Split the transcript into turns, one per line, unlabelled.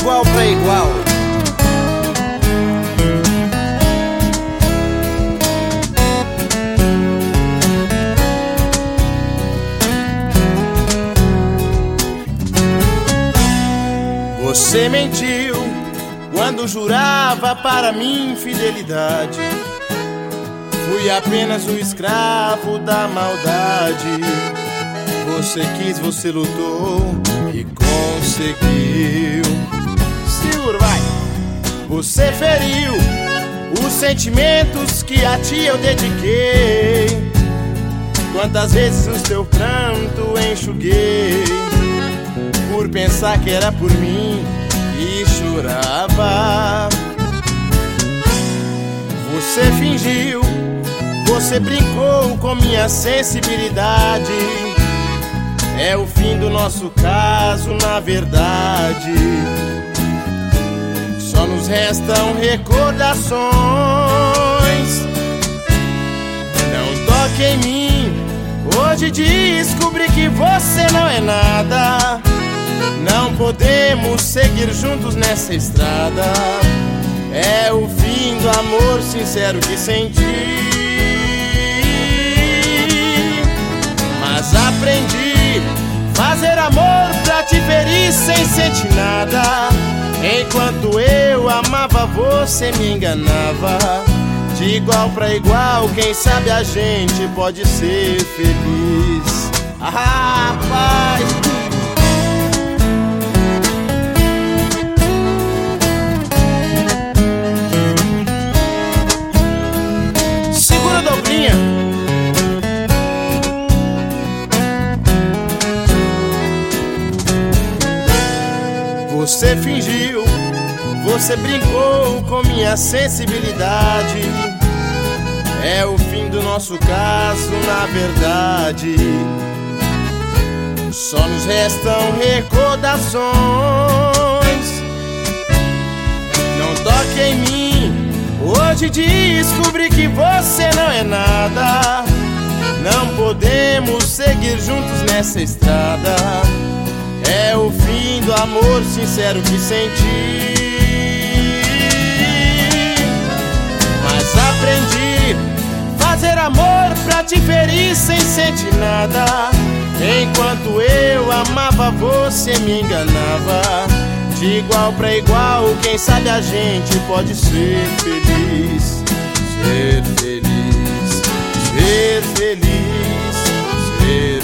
igual pra igual. Você mentiu quando jurava para mim fidelidade. Fui apenas o escravo da maldade. Você quis, você lutou e conseguiu. Segura, vai! Você feriu os sentimentos que a ti eu dediquei. Quantas vezes no teu pranto enxuguei, por pensar que era por mim e chorava. Você fingiu, você brincou com minha sensibilidade. É o fim do nosso caso, na verdade. Só nos restam recordações. Não toque em mim, hoje descobri que você não é nada. Não podemos seguir juntos nessa estrada. É o fim do amor sincero que senti. Mas aprendi fazer amor pra te ferir sem sentir nada. Enquanto eu amava, você me enganava. De igual pra igual, quem sabe a gente pode ser feliz. Ah, rapaz! Segura a dobrinha. Você fingiu, você brincou com minha sensibilidade. É o fim do nosso caso, na verdade. Só nos restam recordações. Não toque em mim, hoje descobri que você não é nada. Não podemos seguir juntos nessa estrada. É o fim do amor sincero que senti. Mas aprendi fazer amor pra te ferir sem sentir nada. Enquanto eu amava, você me enganava. De igual pra igual, quem sabe a gente pode ser feliz. Ser feliz, ser feliz, ser